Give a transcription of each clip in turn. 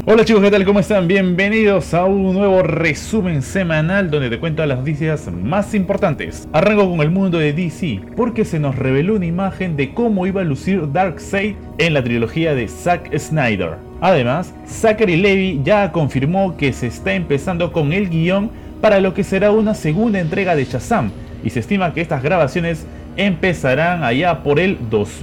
Hola chicos, ¿qué tal? ¿Cómo están? Bienvenidos a un nuevo resumen semanal donde te cuento las noticias más importantes. Arranco con el mundo de DC porque se nos reveló una imagen de cómo iba a lucir Darkseid en la trilogía de Zack Snyder. Además, Zachary Levi ya confirmó que se está empezando con el guión para lo que será una segunda entrega de Shazam y se estima que estas grabaciones empezarán allá por el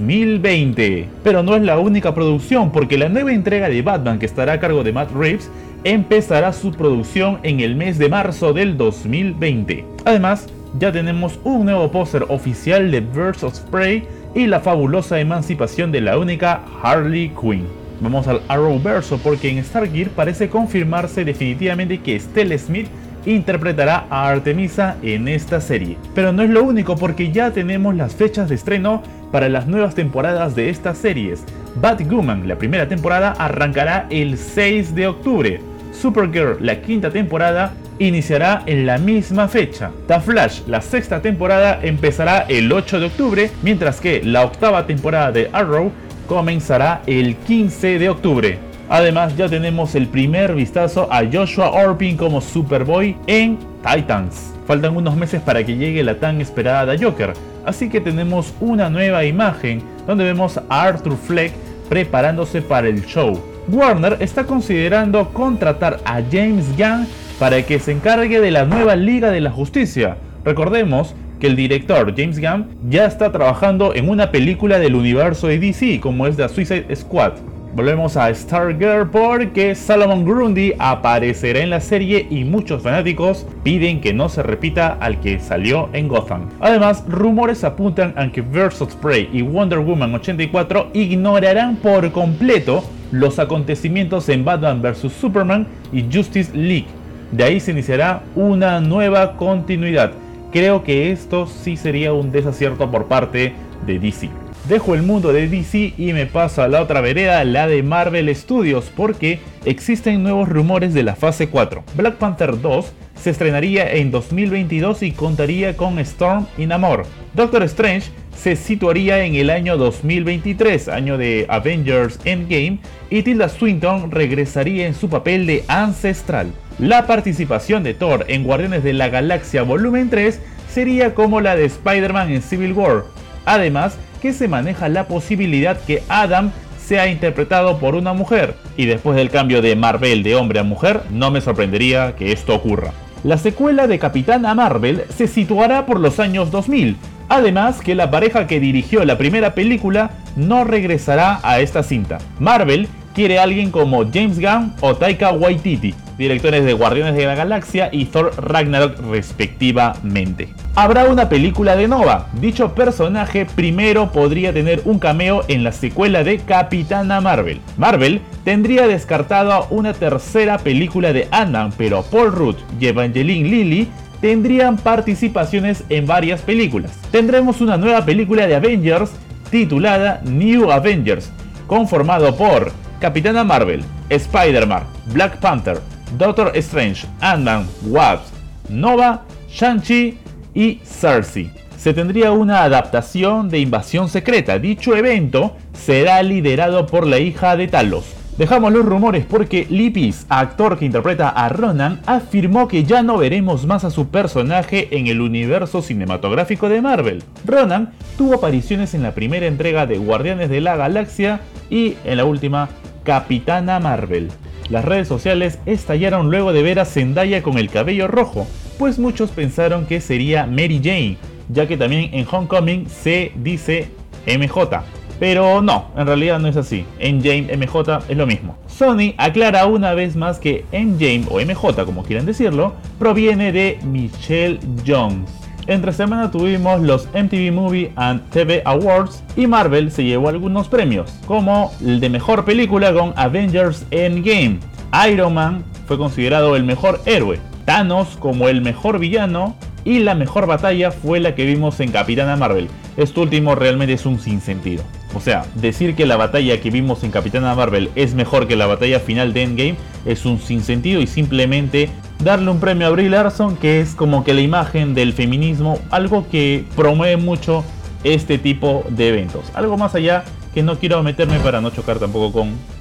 2020. Pero no es la única producción, porque la nueva entrega de Batman, que estará a cargo de Matt Reeves, empezará su producción en el mes de marzo del 2020. Además, ya tenemos un nuevo póster oficial de Birds of Prey y la fabulosa emancipación de la única Harley Quinn. Vamos al Arrowverso porque en Stargear parece confirmarse definitivamente que Stella Smith interpretará a Artemisa en esta serie. Pero no es lo único, porque ya tenemos las fechas de estreno para las nuevas temporadas de estas series. Batwoman, la primera temporada, arrancará el 6 de octubre. Supergirl, la quinta temporada, iniciará en la misma fecha. The Flash, la sexta temporada, empezará el 8 de octubre, mientras que la octava temporada de Arrow comenzará el 15 de octubre. Además, ya tenemos el primer vistazo a Joshua Orpin como Superboy en Titans. Faltan unos meses para que llegue la tan esperada Joker, así que tenemos una nueva imagen donde vemos a Arthur Fleck preparándose para el show. Warner está considerando contratar a James Gunn para que se encargue de la nueva Liga de la Justicia. Recordemos que el director James Gunn ya está trabajando en una película del universo de DC, como es The Suicide Squad. Volvemos a Stargirl porque Solomon Grundy aparecerá en la serie y muchos fanáticos piden que no se repita al que salió en Gotham. Además, rumores apuntan a que Birds of Prey y Wonder Woman 84 ignorarán por completo los acontecimientos en Batman vs Superman y Justice League. De ahí se iniciará una nueva continuidad. Creo que esto sí sería un desacierto por parte de DC. Dejo el mundo de DC y me paso a la otra vereda, la de Marvel Studios, porque existen nuevos rumores de la fase 4. Black Panther 2 se estrenaría en 2022 y contaría con Storm y Namor. Doctor Strange se situaría en el año 2023, año de Avengers Endgame, y Tilda Swinton regresaría en su papel de Ancestral. La participación de Thor en Guardianes de la Galaxia Volumen 3 sería como la de Spider-Man en Civil War. Además, que se maneja la posibilidad que Adam sea interpretado por una mujer, y después del cambio de Marvel de hombre a mujer, no me sorprendería que esto ocurra. La secuela de Capitana Marvel se situará por los años 2000, además que la pareja que dirigió la primera película no regresará a esta cinta. Marvel quiere a alguien como James Gunn o Taika Waititi, directores de Guardianes de la Galaxia y Thor Ragnarok respectivamente. Habrá una película de Nova. Dicho personaje primero podría tener un cameo en la secuela de Capitana Marvel. Marvel tendría descartado una tercera película de Ant-Man, pero Paul Rudd y Evangeline Lilly tendrían participaciones en varias películas. Tendremos una nueva película de Avengers titulada New Avengers, conformado por Capitana Marvel, Spider-Man, Black Panther, Doctor Strange, Ant-Man, Wasp, Nova, Shang-Chi y Cersei. Se tendría una adaptación de Invasión Secreta. Dicho evento será liderado por la hija de Talos. Dejamos los rumores porque Lee Peace, actor que interpreta a Ronan, afirmó que ya no veremos más a su personaje en el universo cinematográfico de Marvel. Ronan tuvo apariciones en la primera entrega de Guardianes de la Galaxia y en la última Capitana Marvel. Las redes sociales estallaron luego de ver a Zendaya con el cabello rojo, pues muchos pensaron que sería Mary Jane, ya que también en Homecoming se dice MJ. Pero no, en realidad no es así. MJ, MJ es lo mismo. Sony aclara una vez más que MJ o MJ, como quieran decirlo, proviene de Michelle Jones. Entre semana tuvimos los MTV Movie and TV Awards y Marvel se llevó algunos premios, como el de mejor película con Avengers Endgame. Iron Man fue considerado el mejor héroe, Thanos como el mejor villano y la mejor batalla fue la que vimos en Capitana Marvel. Esto último realmente es un sinsentido. O sea, decir que la batalla que vimos en Capitana Marvel es mejor que la batalla final de Endgame es un sinsentido y simplemente darle un premio a Brie Larson, que es como que la imagen del feminismo, algo que promueve mucho este tipo de eventos. Algo más allá que no quiero meterme para no chocar tampoco con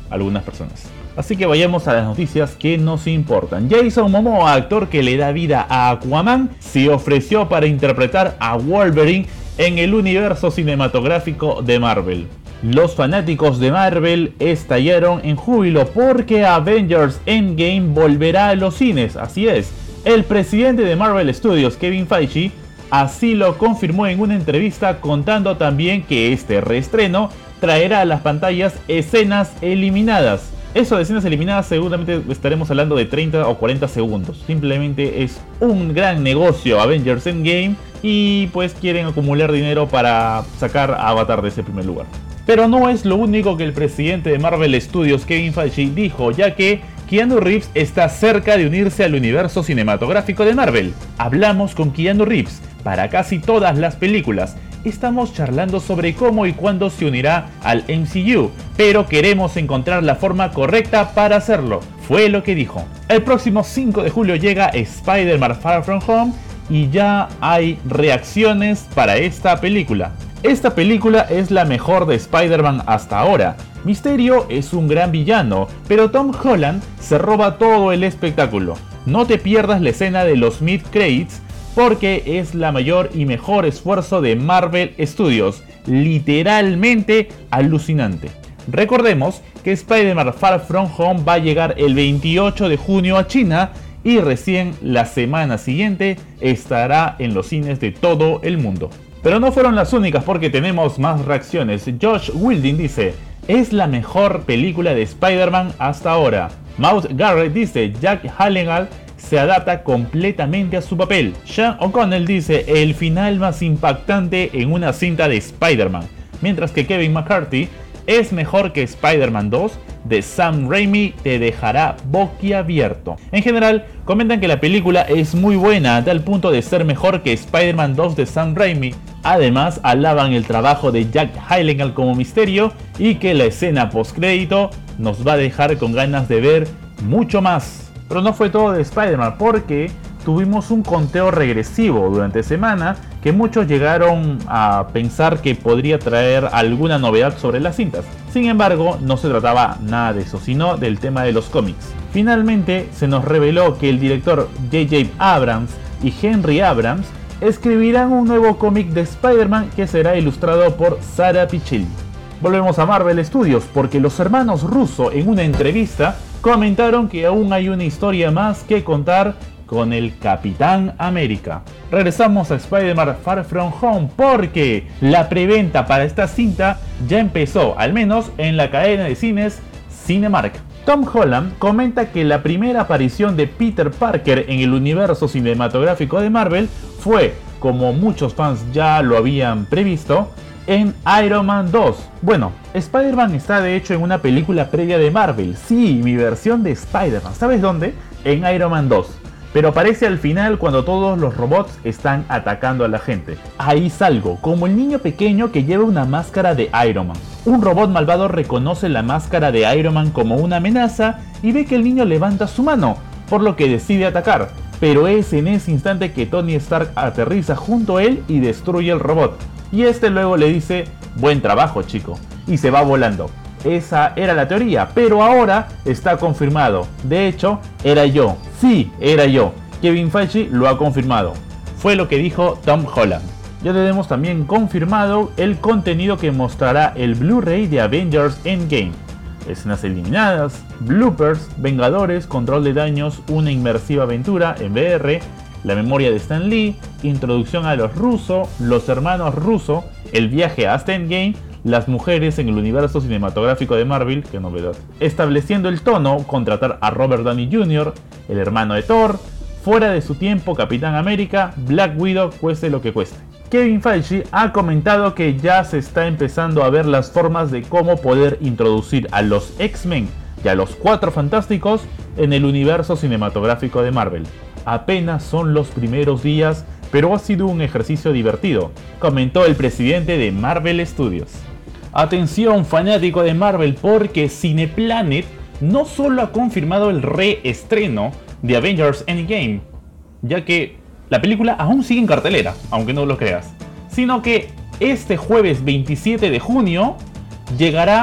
algunas personas. Así que vayamos a las noticias que nos importan. Jason Momoa, actor que le da vida a Aquaman, se ofreció para interpretar a Wolverine en el universo cinematográfico de Marvel. Los fanáticos de Marvel estallaron en júbilo porque Avengers Endgame volverá a los cines. Así es, el presidente de Marvel Studios, Kevin Feige, así lo confirmó en una entrevista, contando también que este reestreno traerá a las pantallas escenas eliminadas. Eso de escenas eliminadas seguramente estaremos hablando de 30 o 40 segundos. Simplemente es un gran negocio Avengers Endgame y pues quieren acumular dinero para sacar a Avatar de ese primer lugar. Pero no es lo único que el presidente de Marvel Studios, Kevin Feige, dijo, ya que Keanu Reeves está cerca de unirse al universo cinematográfico de Marvel. Hablamos con Keanu Reeves para casi todas las películas. Estamos charlando sobre cómo y cuándo se unirá al MCU, pero queremos encontrar la forma correcta para hacerlo, fue lo que dijo. El próximo 5 de julio llega Spider-Man Far From Home y ya hay reacciones para esta película. Esta película es la mejor de Spider-Man hasta ahora. Mysterio es un gran villano, pero Tom Holland se roba todo el espectáculo. No te pierdas la escena de los mid-credits, porque es la mayor y mejor esfuerzo de Marvel Studios, literalmente alucinante. Recordemos que Spider-Man Far From Home va a llegar el 28 de junio a China y recién la semana siguiente estará en los cines de todo el mundo. Pero no fueron las únicas, porque tenemos más reacciones. Josh Wilding dice: es la mejor película de Spider-Man hasta ahora. Maud Garrett dice: Jack Gyllenhaal se adapta completamente a su papel. Sean O'Connell dice: el final más impactante en una cinta de Spider-Man. Mientras que Kevin McCarthy: es mejor que Spider-Man 2 de Sam Raimi, te dejará boquiabierto. En general, comentan que la película es muy buena, a tal punto de ser mejor que Spider-Man 2 de Sam Raimi. Además, alaban el trabajo de Jack Gyllenhaal como Mysterio y que la escena postcrédito nos va a dejar con ganas de ver mucho más. Pero no fue todo de Spider-Man, porque tuvimos un conteo regresivo durante semana que muchos llegaron a pensar que podría traer alguna novedad sobre las cintas. Sin embargo, no se trataba nada de eso, sino del tema de los cómics. Finalmente se nos reveló que el director J.J. Abrams y Henry Abrams escribirán un nuevo cómic de Spider-Man que será ilustrado por Sara Pichelli. Volvemos a Marvel Studios, porque los hermanos Russo en una entrevista comentaron que aún hay una historia más que contar con el Capitán América. Regresamos a Spider-Man Far From Home, porque la preventa para esta cinta ya empezó, al menos en la cadena de cines Cinemark. Tom Holland comenta que la primera aparición de Peter Parker en el universo cinematográfico de Marvel fue, como muchos fans ya lo habían previsto, en Iron Man 2. Bueno, Spider-Man está de hecho en una película previa de Marvel. Sí, mi versión de Spider-Man. ¿Sabes dónde? En Iron Man 2. Pero aparece al final cuando todos los robots están atacando a la gente. Ahí salgo, como el niño pequeño que lleva una máscara de Iron Man. Un robot malvado reconoce la máscara de Iron Man como una amenaza y ve que el niño levanta su mano, por lo que decide atacar. Pero es en ese instante que Tony Stark aterriza junto a él y destruye el robot. Y este luego le dice: buen trabajo, chico, y se va volando. Esa era la teoría, pero ahora está confirmado. De hecho, era yo. Sí, era yo. Kevin Feige lo ha confirmado. Fue lo que dijo Tom Holland. Ya tenemos también confirmado el contenido que mostrará el Blu-ray de Avengers Endgame. Escenas eliminadas, bloopers, Vengadores, control de daños, una inmersiva aventura en VR, la memoria de Stan Lee, introducción a los Russo, los hermanos Russo, el viaje hasta Endgame, las mujeres en el universo cinematográfico de Marvel, qué novedad, estableciendo el tono, contratar a Robert Downey Jr., el hermano de Thor, fuera de su tiempo Capitán América, Black Widow, cueste lo que cueste. Kevin Feige ha comentado que ya se está empezando a ver las formas de cómo poder introducir a los X-Men y a los Cuatro Fantásticos en el universo cinematográfico de Marvel. Apenas son los primeros días, pero ha sido un ejercicio divertido, comentó el presidente de Marvel Studios. Atención fanático de Marvel, porque Cineplanet no solo ha confirmado el reestreno de Avengers Endgame, ya que la película aún sigue en cartelera, aunque no lo creas, sino que este jueves 27 de junio llegará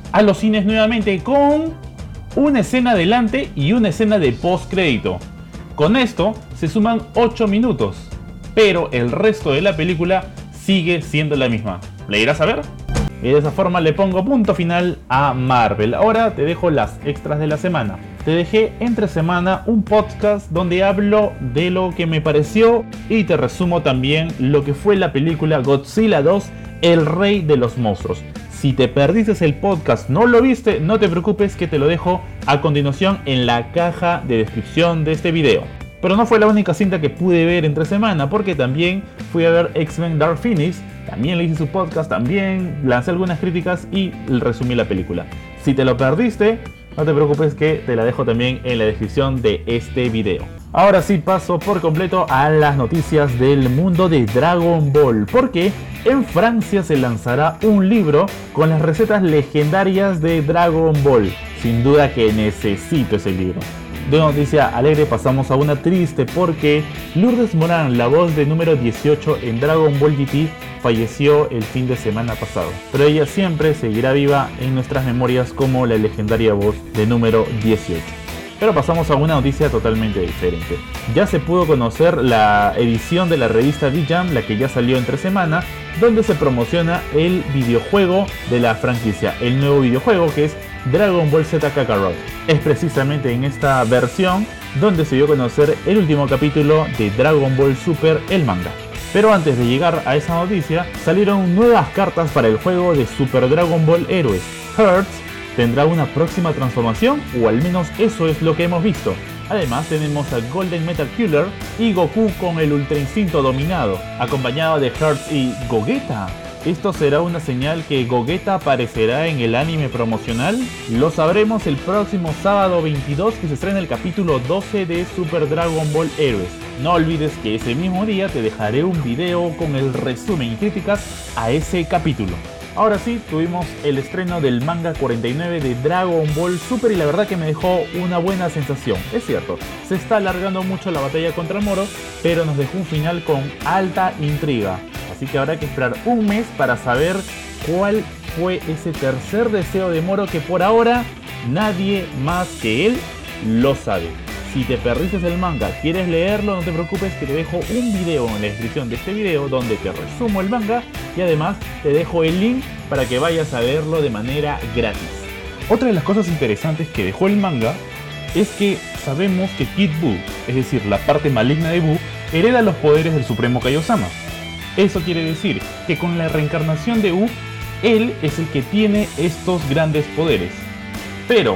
a los cines nuevamente con una escena delante y una escena de post crédito. Con esto se suman 8 minutos, pero el resto de la película sigue siendo la misma. ¿La irás a ver? Y de esa forma le pongo punto final a Marvel. Ahora te dejo las extras de la semana. Te dejé entre semana un podcast donde hablo de lo que me pareció y te resumo también lo que fue la película Godzilla 2, El Rey de los Monstruos. Si te perdiste el podcast, no lo viste, no te preocupes que te lo dejo a continuación en la caja de descripción de este video. Pero no fue la única cinta que pude ver entre semana, porque también fui a ver X-Men Dark Phoenix, también le hice su podcast, también lancé algunas críticas y resumí la película. Si te lo perdiste, no te preocupes que te la dejo también en la descripción de este video. Ahora sí paso por completo a las noticias del mundo de Dragon Ball, porque en Francia se lanzará un libro con las recetas legendarias de Dragon Ball. Sin duda que necesito ese libro. De una noticia alegre pasamos a una triste, porque Lourdes Morán, la voz de número 18 en Dragon Ball GT, falleció el fin de semana pasado. Pero ella siempre seguirá viva en nuestras memorias como la legendaria voz de número 18. Pero pasamos a una noticia totalmente diferente. Ya se pudo conocer la edición de la revista V-Jam, la que ya salió entre semana, donde se promociona el videojuego de la franquicia, el nuevo videojuego que es Dragon Ball Z Kakarot. Es precisamente en esta versión donde se dio a conocer el último capítulo de Dragon Ball Super, el manga. Pero antes de llegar a esa noticia, salieron nuevas cartas para el juego de Super Dragon Ball Heroes. Hertz tendrá una próxima transformación, o al menos eso es lo que hemos visto. Además tenemos a Golden Metal Killer y Goku con el Ultra Instinto dominado, acompañado de Hertz y Gogeta. ¿Esto será una señal que Gogeta aparecerá en el anime promocional? Lo sabremos el próximo sábado 22, que se estrena el capítulo 12 de Super Dragon Ball Heroes. No olvides que ese mismo día te dejaré un video con el resumen y críticas a ese capítulo. Ahora sí, tuvimos el estreno del manga 49 de Dragon Ball Super y la verdad que me dejó una buena sensación. Es cierto, se está alargando mucho la batalla contra Moro, pero nos dejó un final con alta intriga. Así que habrá que esperar un mes para saber cuál fue ese tercer deseo de Moro, que por ahora nadie más que él lo sabe. Si te perdiste el manga, quieres leerlo, no te preocupes que te dejo un video en la descripción de este video donde te resumo el manga y además te dejo el link para que vayas a verlo de manera gratis. Otra de las cosas interesantes que dejó el manga es que sabemos que Kid Buu, es decir, la parte maligna de Buu, hereda los poderes del Supremo Kaiosama. Eso quiere decir que con la reencarnación de Buu, él es el que tiene estos grandes poderes. Pero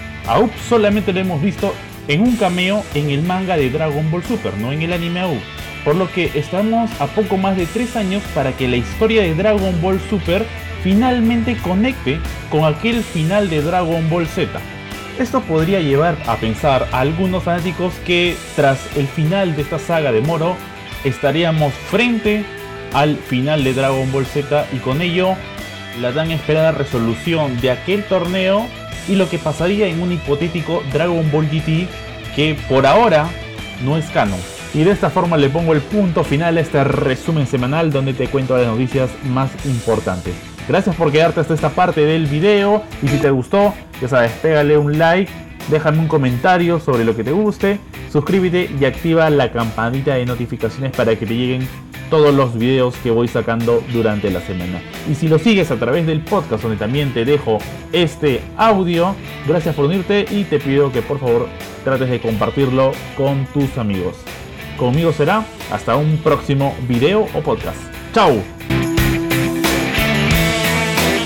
a Up solamente lo hemos visto en un cameo en el manga de Dragon Ball Super, no en el anime aún. Por lo que estamos a poco más de 3 años para que la historia de Dragon Ball Super finalmente conecte con aquel final de Dragon Ball Z. Esto podría llevar a pensar a algunos fanáticos que tras el final de esta saga de Moro estaríamos frente al final de Dragon Ball Z y con ello la tan esperada resolución de aquel torneo y lo que pasaría en un hipotético Dragon Ball GT que por ahora no es canon. Y de esta forma le pongo el punto final a este resumen semanal donde te cuento las noticias más importantes. Gracias por quedarte hasta esta parte del video y si te gustó, ya sabes, pégale un like, déjame un comentario sobre lo que te guste, suscríbete y activa la campanita de notificaciones para que te lleguen todos los videos que voy sacando durante la semana. Y si lo sigues a través del podcast donde también te dejo este audio, gracias por unirte y te pido que por favor trates de compartirlo con tus amigos. Conmigo será hasta un próximo video o podcast. ¡Chao!